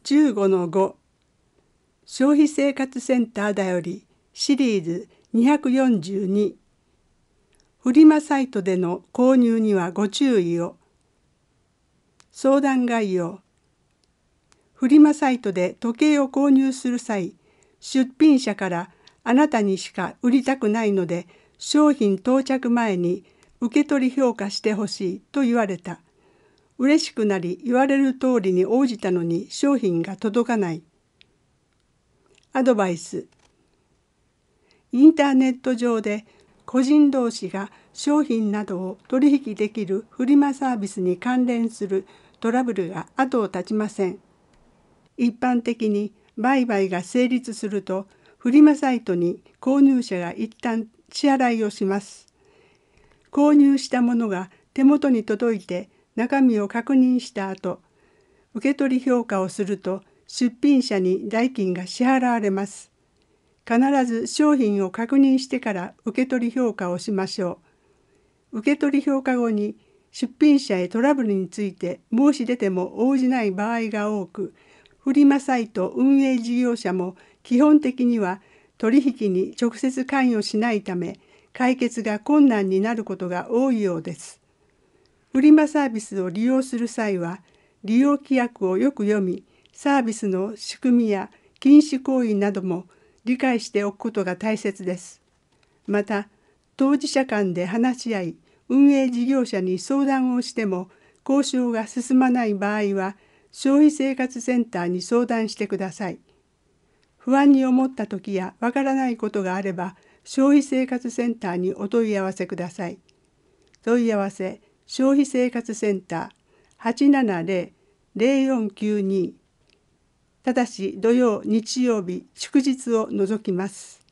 15-5消費生活センターだよりシリーズ242フリマサイトでの購入にはご注意を。相談概要。フリマサイトで時計を購入する際、出品者からあなたにしか売りたくないので商品到着前に受け取り評価してほしいと言われた。嬉しくなり言われる通りに応じたのに商品が届かない。アドバイス。インターネット上で個人同士が商品などを取引できるフリマサービスに関連するトラブルが後を絶ちません。一般的に売買が成立するとフリマサイトに購入者が一旦支払いをします。購入したものが手元に届いて中身を確認した後、受け取り評価をすると出品者に代金が支払われます。必ず商品を確認してから受け取り評価をしましょう。受け取り評価後に出品者へトラブルについて申し出ても応じない場合が多く、フリマサイト運営事業者も基本的には取引に直接関与しないため、解決が困難になることが多いようです。フリマサービスを利用する際は、利用規約をよく読み、サービスの仕組みや禁止行為なども理解しておくことが大切です。また、当事者間で話し合い、運営事業者に相談をしても交渉が進まない場合は、消費生活センターに相談してください。不安に思った時やわからないことがあれば、消費生活センターにお問い合わせください。問い合わせ消費生活センター 870-0492 ただし土曜日曜祝日を除きます。